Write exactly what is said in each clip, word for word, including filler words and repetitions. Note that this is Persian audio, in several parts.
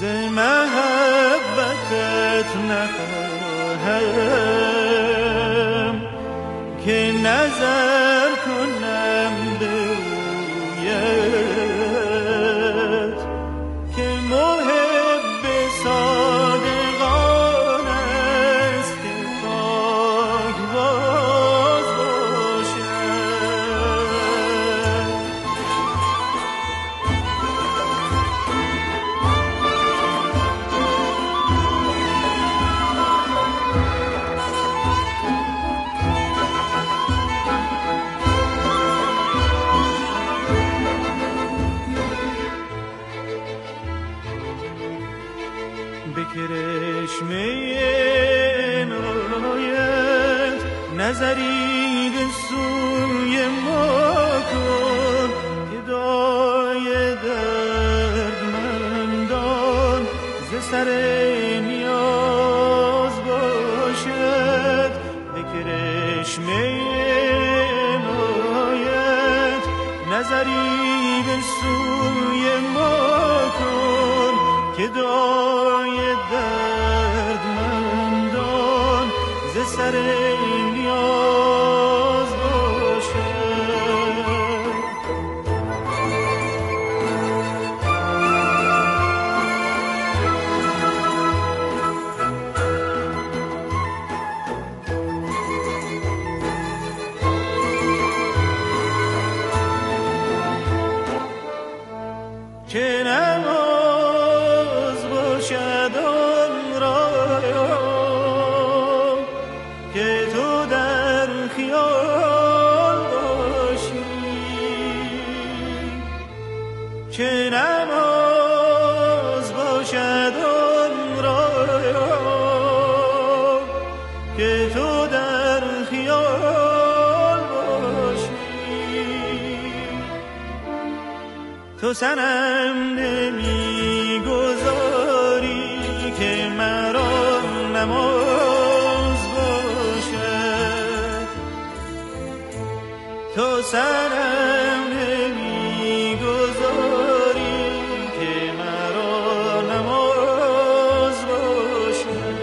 محبتت نخواهم که نظر کنم به رویت که محب صادقان است که پاک باز باشد. به کرشمه عنایت نظری به سوی ما کن که دای دردمندان ز سر نیاز باشد. به کرشمه عنایت نظری به سوی ما کن که دای دردمندان ز سر نیاز باشد. که نماز باشد آن را که تو در خیال باشی، که نماز باشد آن را که تو در خیال باشی. تو صنم نمی گذاری که مرا نماز باشد. تو صنم نمی گذاری که مرا نماز باشد.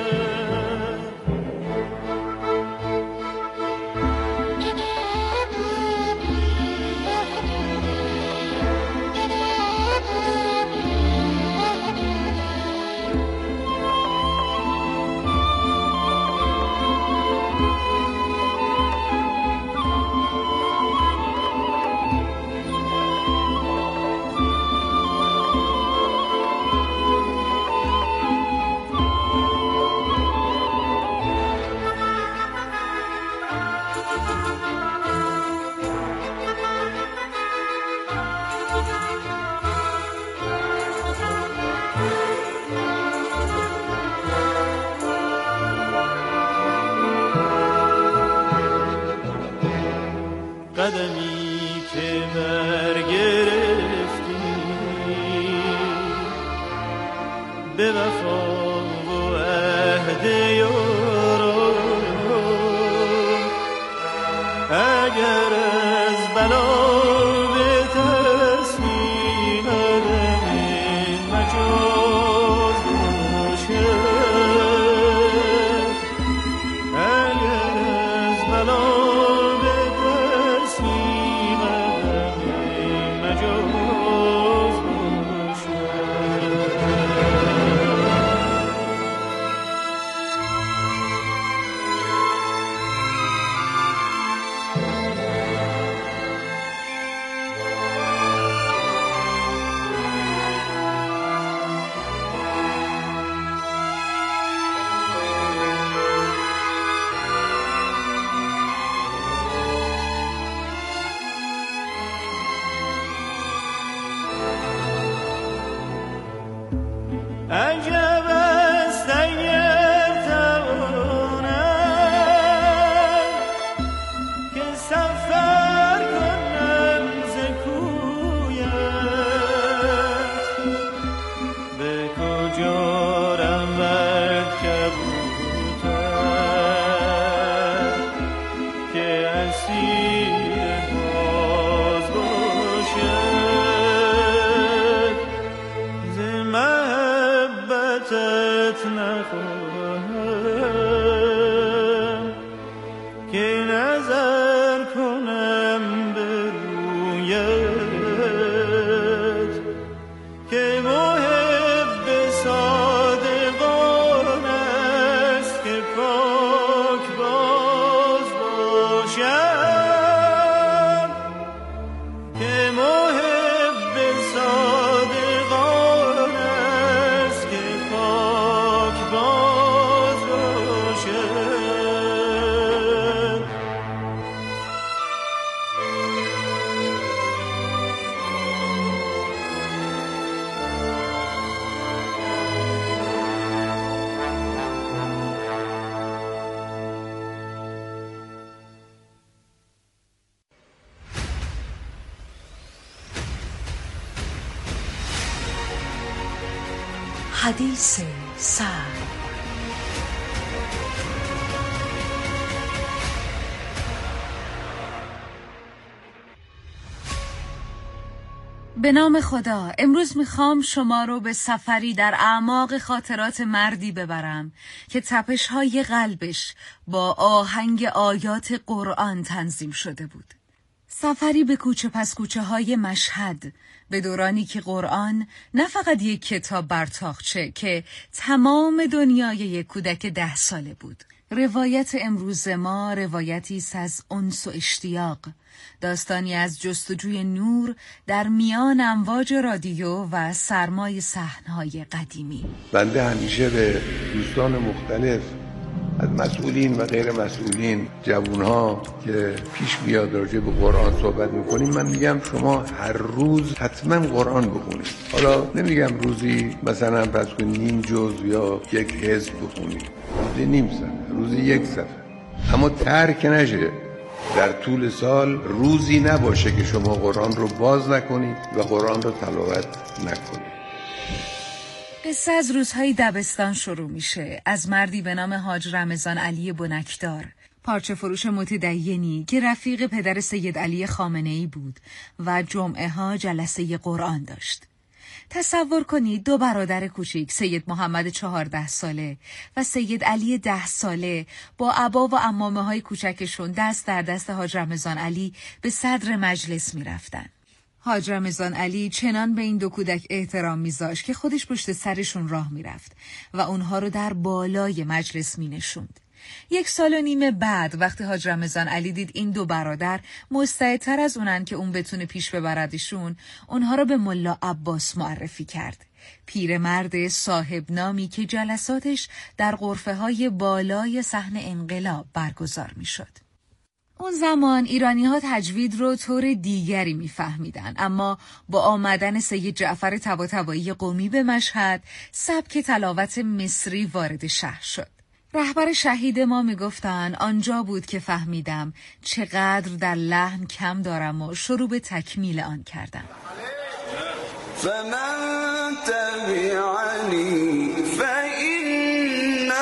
قدمی که برگرفتی به وفا و عهد یاران، اگر از بلا به ترسی ندم مجاز باشد، اگر از بلا عجب است اگر توانم که سفر کنم ز کویت، به کجا رود کبوتر که اسیر باز باشد. ز من صورتت نخواهم که نظر کنم به رویت که محب صادقان است که پاک باز باشم که محب صادقان است که پاک باز باشم. حدیث سر. به نام خدا، امروز میخوام شما رو به سفری در اعماق خاطرات مردی ببرم که تپش‌های قلبش با آهنگ آیات قرآن تنظیم شده بود. سفری به کوچه پس کوچه های مشهد، به دورانی که قرآن نه فقط یک کتاب بر تاقچه که تمام دنیای یک کودک ده ساله بود. روایت امروز ما روایتی است از انس و اشتیاق، داستانی از جستجوی نور در میان امواج رادیو و سرمای صحنه‌های قدیمی. بنده همیشه به دوستان مختلف از مسئولین و غیر مسئولین، جوانها که پیش بیاد راجع به قرآن صحبت میکنیم، من میگم شما هر روز حتما قرآن بخونید. حالا نمیگم روزی مثلا پس کن نیم جز یا یک حزب بخونید، روزی نیم صفحه، روزی یک صفحه، اما ترک نشه در طول سال روزی نباشه که شما قرآن رو باز نکنید و قرآن رو تلاوت نکنید. قصه از روزهای دبستان شروع میشه، از مردی به نام حاج رمضان علی بنکدار، پارچه فروش متدینی که رفیق پدر سید علی خامنه‌ای بود و جمعه ها جلسه قرآن داشت. تصور کنید دو برادر کوچیک، سید محمد چهارده ساله و سید علی ده ساله، با عبا و عمامه های کوچکشون دست در دست حاج رمضان علی به صدر مجلس می رفتن. حاج رمضان علی چنان به این دو کودک احترام می‌ذاشت که خودش پشت سرشون راه می‌رفت و اونها رو در بالای مجلس می‌نشوند. یک سال و نیم بعد وقتی حاج رمضان علی دید این دو برادر مستعدتر از اونن که اون بتونه پیش ببردشون، اونها رو به ملا عباس معرفی کرد. پیرمرد صاحب نامی که جلساتش در غرفه‌های بالای صحن انقلاب برگزار می‌شد. اون زمان ایرانی ها تجوید رو طور دیگری میفهمیدن، اما با آمدن سید جعفر طباطبایی قمی به مشهد، سبک تلاوت مصری وارد شهر شد. رهبر شهید ما میگفتن آنجا بود که فهمیدم چقدر در لحن کم دارم و شروع به تکمیل آن کردم. فمن تبعنی فإنه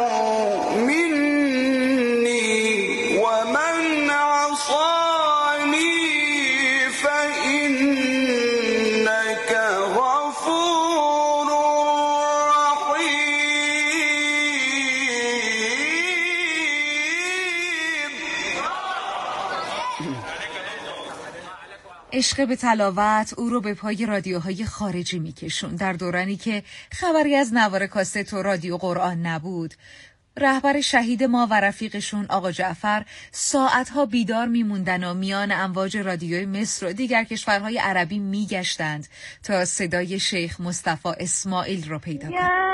عشق به تلاوت او رو به پای رادیوهای خارجی میکشون. در دورانی که خبری از نوار کاست و رادیو قرآن نبود، رهبر شهید ما و رفیقشون آقا جعفر ساعتها بیدار میموندن و میان امواج رادیوی مصر و دیگر کشورهای عربی میگشتند تا صدای شیخ مصطفی اسماعیل رو پیدا کنند.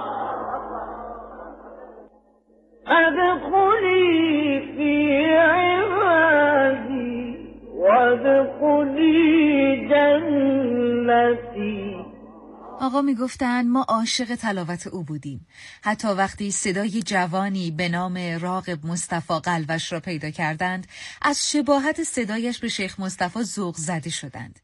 ادخلی فی آقا می گفتن ما عاشق تلاوت او بودیم. حتی وقتی صدای جوانی به نام راغب مصطفی قلوش را پیدا کردند، از شباهت صدایش به شیخ مصطفی ذوق زده شدند.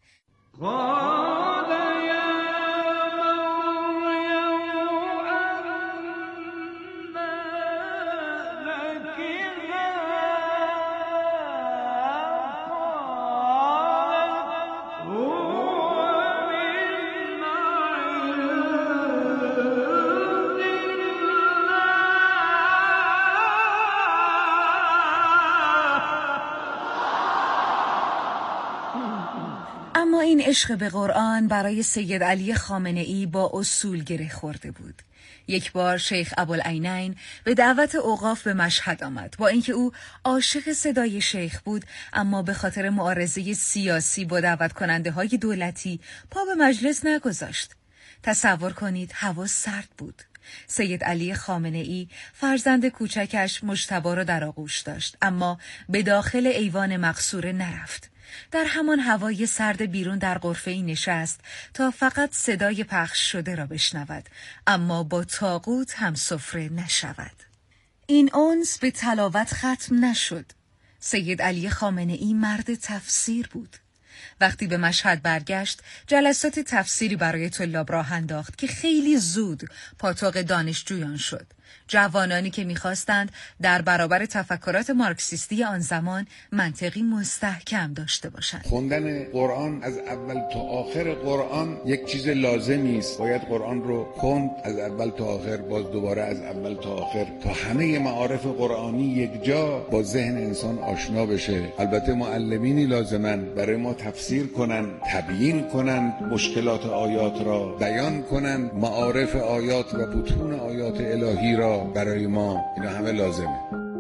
اما این عشق به قرآن برای سید علی خامنه‌ای با اصول گره خورده بود. یک بار شیخ ابوالعینین به دعوت اوقاف به مشهد آمد. با اینکه او عاشق صدای شیخ بود، اما به خاطر معارضه سیاسی با دعوت کننده های دولتی پا به مجلس نگذاشت. تصور کنید هوا سرد بود. سید علی خامنه‌ای فرزند کوچکش مجتبی را در آغوش داشت، اما به داخل ایوان مقصوره نرفت. در همان هوای سرد بیرون در غرفه‌ای نشست تا فقط صدای پخش شده را بشنود، اما با طاغوت هم سفره نشود. این انس به تلاوت ختم نشد. سید علی خامنه‌ای مرد تفسیر بود. وقتی به مشهد برگشت، جلسات تفسیری برای طلاب راه انداخت که خیلی زود پاتوق دانشجویان شد. جوانانی که می‌خواستند در برابر تفکرات مارکسیستی آن زمان منطقی مستحکم داشته باشند. خوندن قرآن از اول تا آخر قرآن یک چیز لازمی است. باید قرآن رو خوند از اول تا آخر، باز دوباره از اول تا آخر، تا همه معارف قرآنی یک جا با ذهن انسان آشنا بشه. البته معلمینی لازمن برای ما تفسیر کنن، تبیین کنن، مشکلات آیات را بیان کنن، معارف آیات و بطون آیات الهی را برای ما، اینا همه لازمه.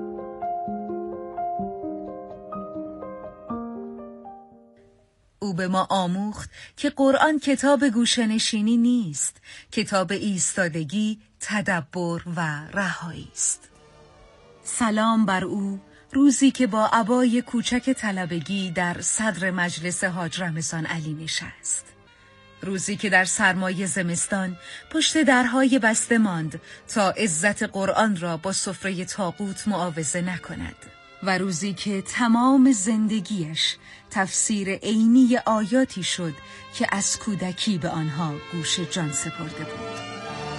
او به ما آموخت که قرآن کتاب گوشه‌نشینی نیست، کتاب ایستادگی، تدبر و رهایی است. سلام بر او، روزی که با عبای کوچک طلبگی در صدر مجلس حاج رمضان علی نشست. روزی که در سرمای زمستان پشت درهای بسته ماند تا عزت قرآن را با سفره طاغوت معاوضه نکند. و روزی که تمام زندگیش تفسیر عینی آیاتی شد که از کودکی به آنها گوش جان سپرده بود.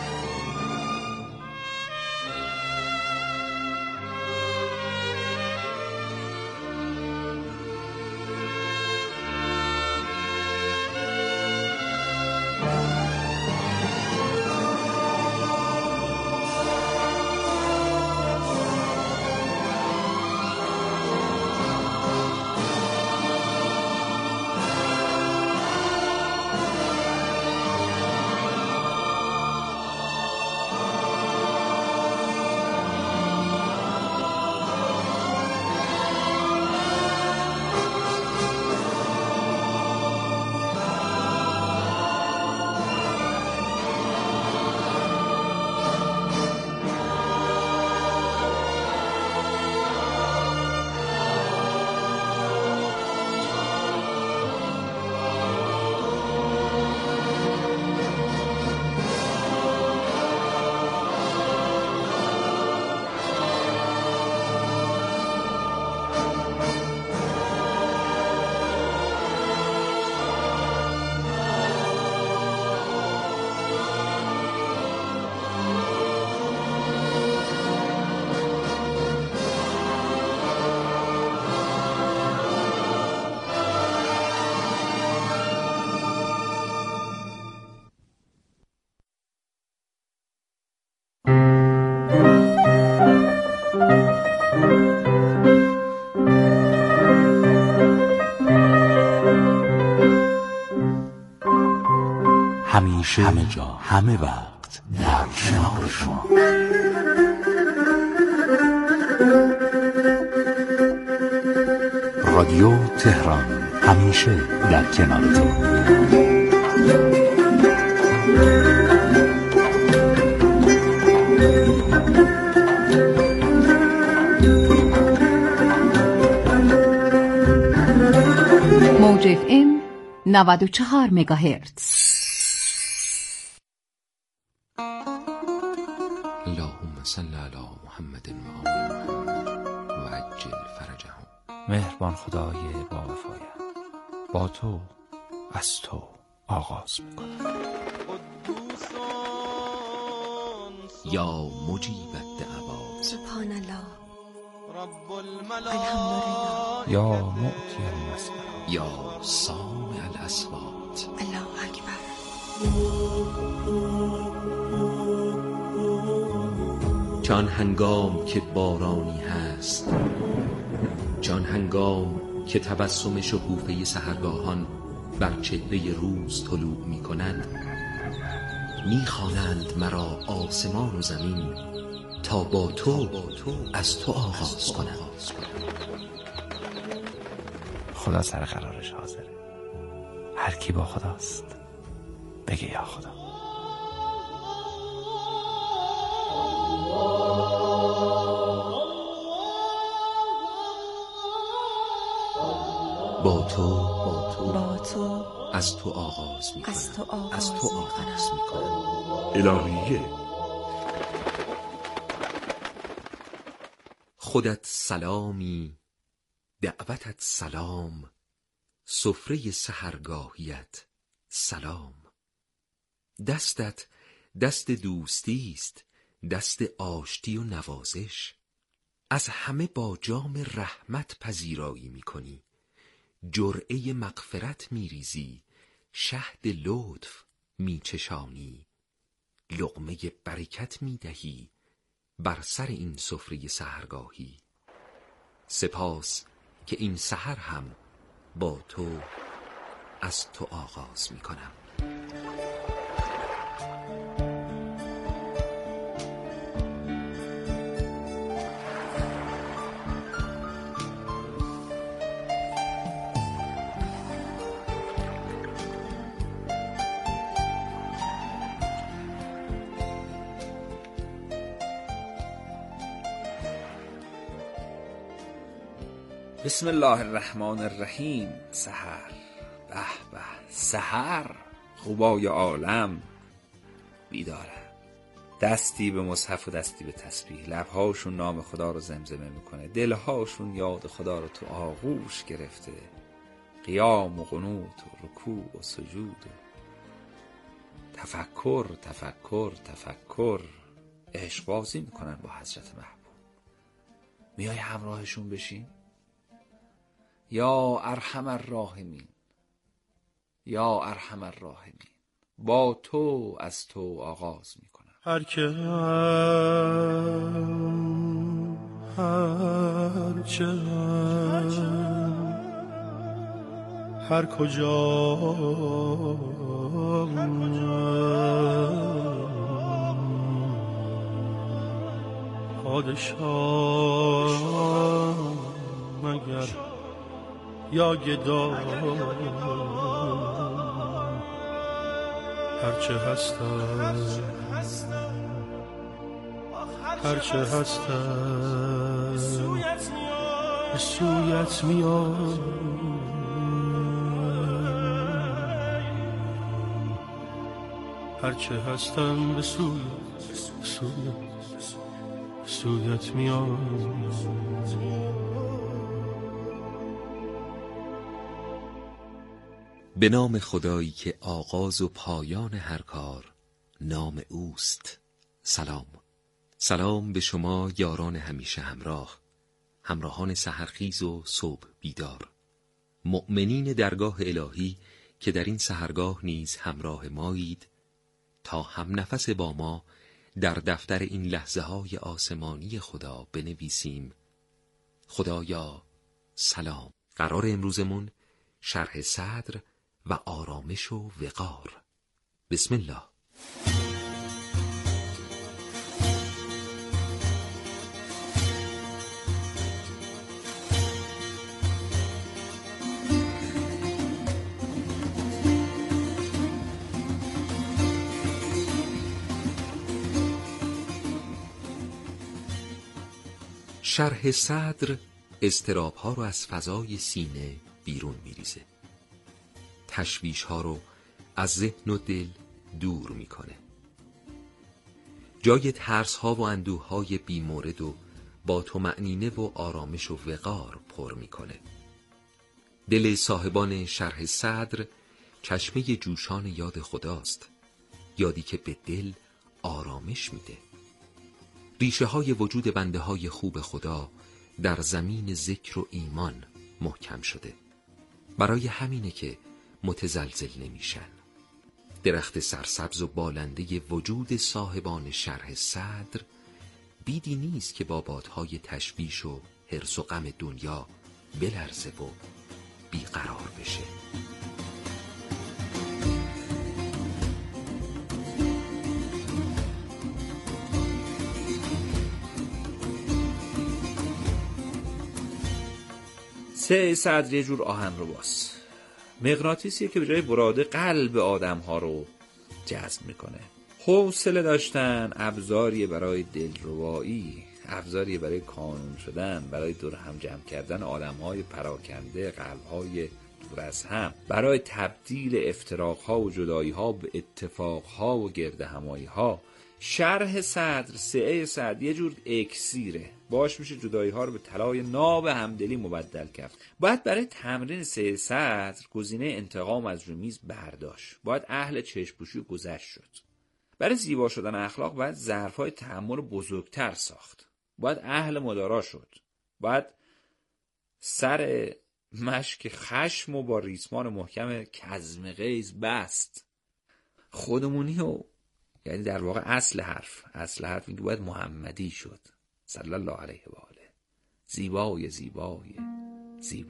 همیشه، همه جا، همه وقت در کنار شما. رادیو تهران، همیشه در کنارتون. موج اف ام نود و چهار مگاهرتز. صل علی محمد و آل محمد و عجل فرجهم. مهربان خدای با وفایم، با تو از تو آغاز میکنم. یا مجیب الدعوات سبحان الله، رب الحمدلله، یا معطی المسئله، یا سامع الاصوات. الله اکبر. چون هنگام که بارانی هست، چون هنگام که تبسم شکوفه سحرگاهان بر چهره روز طلوع می کنند، می خوانند مرا آسمان و زمین تا با تو از تو آغاز کنم. خدا سر قرارش حاضره. هر کی با خداست بگه یا خدا. با تو با تو با تو از تو آغاز می کنم. از تو آغاز, از تو آغاز می کنم. الهیه. خودت سلامی، دعوتت سلام، سفره سحرگاهیت سلام. دستت دست دوستی است، دست آشتی و نوازش. از همه با جام رحمت پذیرایی می کنی، جرعه مغفرت می ریزی، شهد لطف می چشانی، لقمه برکت می دهی بر سر این سفره سحرگاهی. سپاس که این سحر هم با تو از تو آغاز می کنم. بسم الله الرحمن الرحیم. سحر، به به، سحر خوبای عالم بیداره. دستی به مصحف و دستی به تسبیح، لبهاشون نام خدا رو زمزمه میکنه، دلهاشون یاد خدا رو تو آغوش گرفته، قیام و قنوت و رکوع و سجود و تفکر تفکر تفکر عشق بازی میکنن با حضرت محبوب. میای همراهشون بشین؟ یا ارحم الراحمین، یا ارحم الراحمین، با تو از تو آغاز میکنم. هر که هر چه هر کجا پادشاه مگر یا گدا، هرچه هستم هرچه هستم به سویت میام، هرچه هستم به سویت سویت سویت میام. به نام خدایی که آغاز و پایان هر کار نام اوست. سلام. سلام به شما یاران همیشه همراه، همراهان سحرخیز و صبح بیدار، مؤمنین درگاه الهی که در این سحرگاه نیز همراه مایید تا هم نفس با ما در دفتر این لحظه های آسمانی خدا بنویسیم خدایا سلام. قرار امروزمون شرح صدر و آرامش و وقار. بسم الله. شرح صدر اضطراب ها رو از فضای سینه بیرون میریزه، تشویش ها رو از ذهن و دل دور میکنه. جای ترس ها و اندوه های بی مورد و با طمأنینه و آرامش و وقار پر میکنه. دل صاحبان شرح صدر چشمه جوشان یاد خداست، یادی که به دل آرامش میده. ریشه های وجود بنده های خوب خدا در زمین ذکر و ایمان محکم شده. برای همینه که متزلزل نمیشن. درخت سرسبز و بالنده وجود صاحبان شرح صدر بیدی نیست که با بادهای تشویش و حرص و غم دنیا بلرزه و بیقرار بشه. سه صدر یه جور آهن رو باز، مغناطیسیه که به جای براده قلب آدم ها رو جذب میکنه. حوصله داشتن ابزاریه برای دلربایی، ابزاریه برای کانون شدن، برای دور هم جمع کردن آدم های پراکنده، قلب های دور از هم، برای تبدیل افتراق ها و جدایی ها به اتفاق ها و گرد همایی ها. شرح صدر، سعه صدر یه جور اکسیره، باش میشه جدایی ها رو به طلای ناب همدلی مبدل کرد. باید برای تمرین سعه صدر گزینه انتقام از روی میز برداشت، باید اهل چشم‌پوشی گذشت شد. برای زیبا شدن اخلاق باید ظرف‌های تحمل بزرگتر ساخت، باید اهل مدارا شد، باید سر مشک خشم و با ریسمان محکم کظم غیظ بست. خودمونی و یعنی در واقع اصل حرف اصل حرف این که باید محمدی شد صلی الله علیه و آله. زیبای زیبای زیبا.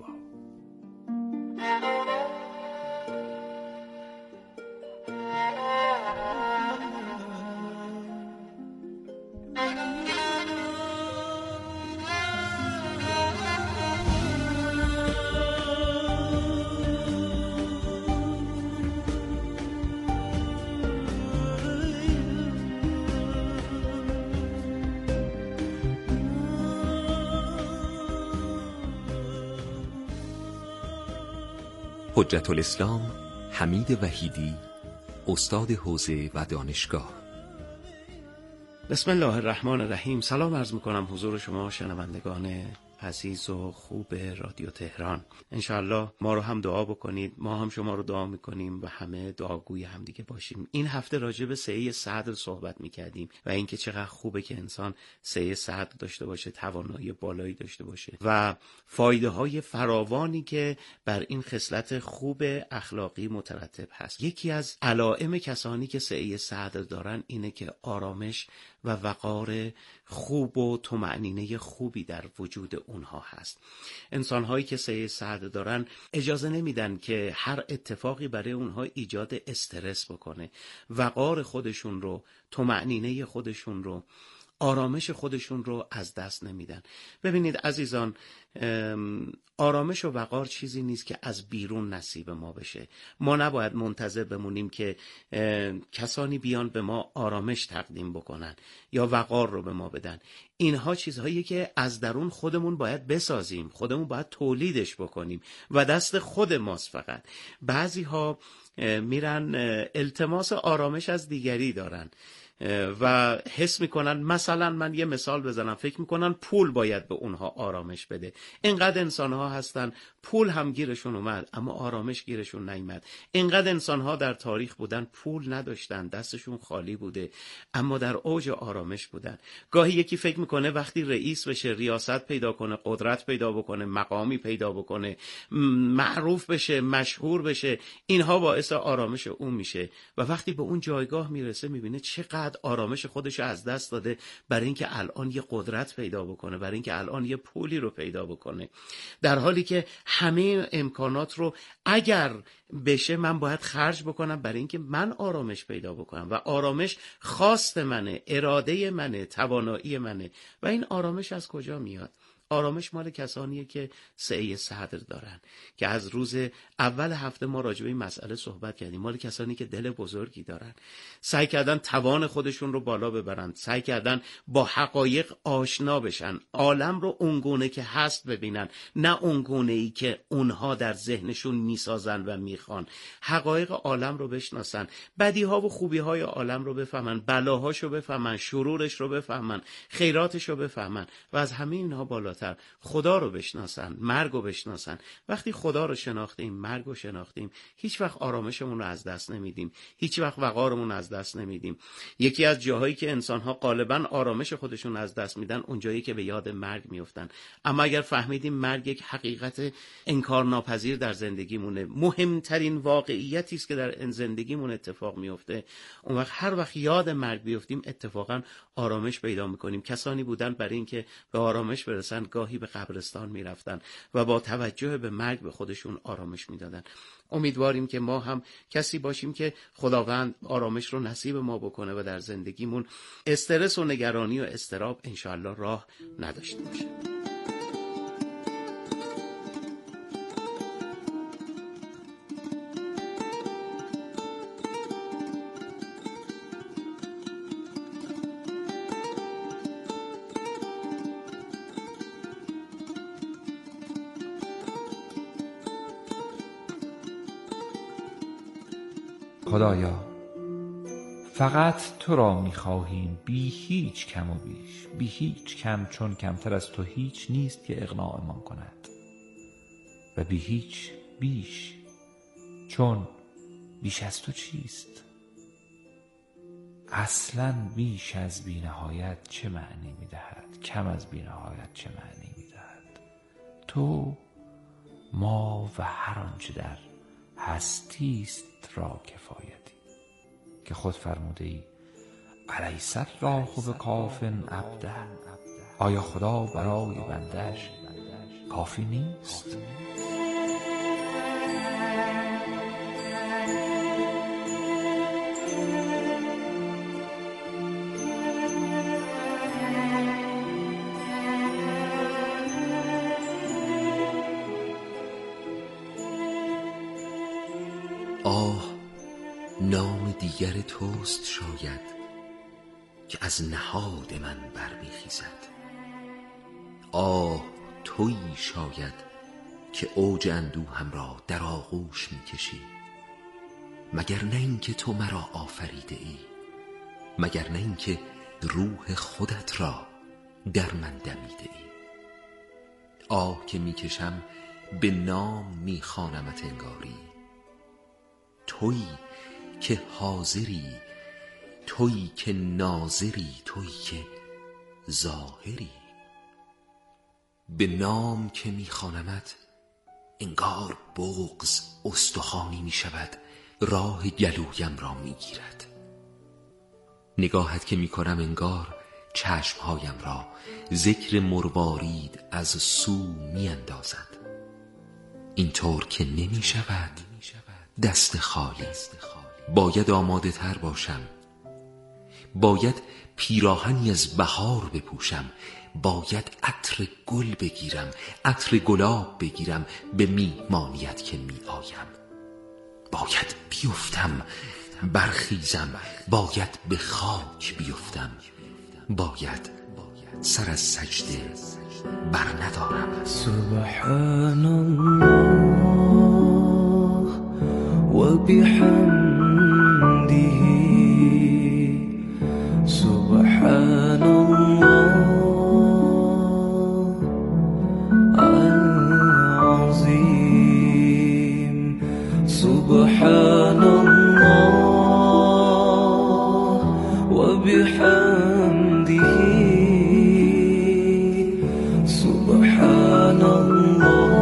حجت الاسلام حمید وحیدی، استاد حوزه و دانشگاه. بسم الله الرحمن الرحیم. سلام عرض میکنم حضور شما شنوندگان عزیز و خوب رادیو تهران. انشاءالله ما رو هم دعا بکنید، ما هم شما رو دعا میکنیم و همه دعاگوی هم دیگه باشیم. این هفته راجع به سعه صدر صحبت میکردیم و اینکه چقدر خوبه که انسان سعه صدر داشته باشه، توانایی بالایی داشته باشه و فایده های فراوانی که بر این خصلت خوب اخلاقی مترتب هست. یکی از علائم کسانی که سعه صدر دارن اینه که آرامش و وقار خوب و طمأنینه خوبی در وجود اونها هست. انسان‌هایی که سعه صدر دارن اجازه نمیدن که هر اتفاقی برای اونها ایجاد استرس بکنه. وقار خودشون رو، طمأنینه خودشون رو، آرامش خودشون رو از دست نمیدن. ببینید عزیزان، آرامش و وقار چیزی نیست که از بیرون نصیب ما بشه. ما نباید منتظر بمونیم که کسانی بیان به ما آرامش تقدیم بکنن یا وقار رو به ما بدن. اینها چیزهایی که از درون خودمون باید بسازیم، خودمون باید تولیدش بکنیم و دست خود ماست. فقط بعضی ها میرن التماس آرامش از دیگری دارن و حس میکنن، مثلا من یه مثال بزنم، فکر میکنن پول باید به اونها آرامش بده. اینقدر انسانها هستن پول هم گیرشون اومد اما آرامش گیرشون نیامد. اینقدر انسانها در تاریخ بودن پول نداشتن، دستشون خالی بوده اما در اوج آرامش بودن. گاهی یکی فکر میکنه وقتی رئیس بشه، ریاست پیدا کنه، قدرت پیدا بکنه، مقامی پیدا بکنه، معروف بشه، مشهور بشه، اینها باعث آرامش اون میشه و وقتی به اون جایگاه میرسه میبینه چقدر آرامش خودش از دست داده برای اینکه الان یه قدرت پیدا بکنه، برای اینکه الان یه پولی رو پیدا بکنه، در حالی که همه امکانات رو اگر بشه من باید خرج بکنم برای اینکه من آرامش پیدا بکنم و آرامش خواست منه، اراده منه، توانایی منه. و این آرامش از کجا میاد؟ آرامش مال کسانیه که سعه صدر دارن، که از روز اول هفته ما راجع به این مسئله صحبت کردیم. مال کسانی که دل بزرگی دارن، سعی کردن توان خودشون رو بالا ببرن، سعی کردن با حقایق آشنا بشن، عالم رو اونگونه که هست ببینن، نه اونگونه ای که اونها در ذهنشون میسازن و میخوان. حقایق عالم رو بشناسن، بدیها و خوبیهای عالم رو بفهمن، بلاهاش رو بفهمن، شرورش رو بفهمن، خیراتش رو بفهمن و از همه اینها بالاتر خدا رو بشناسن، مرگ رو بشناسن. وقتی خدا رو شناختیم، مرگ رو شناختیم، هیچ وقت آرامشمون رو از دست نمیدیم، هیچ وقت وقارمون از دست نمیدیم. یکی از جاهایی که انسان‌ها غالباً آرامش خودشون از دست میدن اونجایی که به یاد مرگ میافتن. اما اگر فهمیدیم مرگ یک حقیقت انکارناپذیر در زندگیمونه، مهمترین واقعیتی است که در زندگیمون اتفاق میفته، اون وقت هر وقت یاد مرگ بیفتیم اتفاقاً آرامش پیدا میکنیم. کسانی بودن برای اینکه به آرامش برسن گاهی به قبرستان میرفتن و با توجه به مرگ به خودشون آرامش میدادن. امیدواریم که ما هم کسی باشیم که خداوند آرامش رو نصیب ما بکنه و در زندگیمون استرس و نگرانی و اضطراب انشاءالله راه نداشته باشه. خدایا فقط تو را می‌خواهیم، بی هیچ کم و بیش، بی هیچ کم، چون کمتر از تو هیچ نیست که اغناءمان کند، و بی هیچ بیش، چون بیش از تو چیست؟ اصلاً بیش از بی نهایت چه معنی می‌دهد؟ کم از بی نهایت چه معنی می‌دهد؟ تو، ما و هر آنچه در هستیست را کفایتی، که خود فرموده ای الیس الله بکاف عبده. آیا خدا برای بندش کافی نیست؟ آه نام دیگر توست شاید که از نهاد من برمیخیزد. آه تویی شاید که اوج اندوهم را در آغوش میکشی. مگر نه این که تو مرا آفریده ای؟ مگر نه این که روح خودت را در من دمیده ای؟ آه که میکشم به نام میخوانمت انگاری. تویی که حاضری، تویی که ناظری، تویی که ظاهری. به نام که میخوانمت انگار بغض استخوانی میشود، راه گلویم را میگیرد. نگاهت که میکنم انگار چشمهایم را ذکر مروارید از سو میاندازد. اینطور که نمیشود دست خالی، باید آماده تر باشم، باید پیراهنی از بهار بپوشم، باید عطر گل بگیرم، عطر گلاب بگیرم به میهمانیت که می آیم. باید بیفتم، برخیزم، باید به خاک بیفتم، باید سر از سجده بر ندارم. سبحان الله و بحمده سبحان الله العظیم سبحان الله و بحمده سبحان الله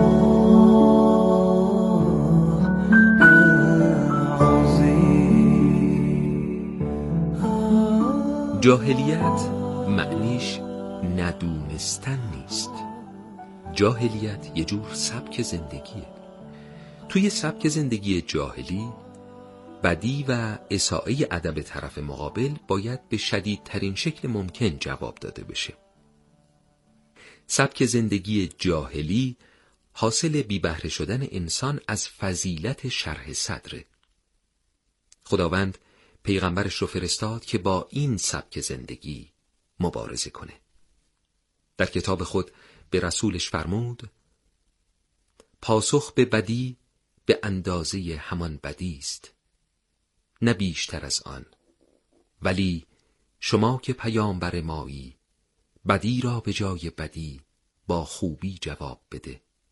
جاهلیت معنیش ندونستن نیست. جاهلیت یه جور سبک زندگیه. توی سبک زندگی جاهلی بدی و اساءه ادب طرف مقابل باید به شدیدترین شکل ممکن جواب داده بشه. سبک زندگی جاهلی حاصل بی بهره شدن انسان از فضیلت شرح صدره. خداوند پیغمبرش رو فرستاد که با این سبک زندگی مبارزه کنه. در کتاب خود به رسولش فرمود: پاسخ به بدی به اندازه همان بدی است، نه بیشتر از آن. ولی شما که پیامبر مایی، بدی را به جای بدی با خوبی جواب بده.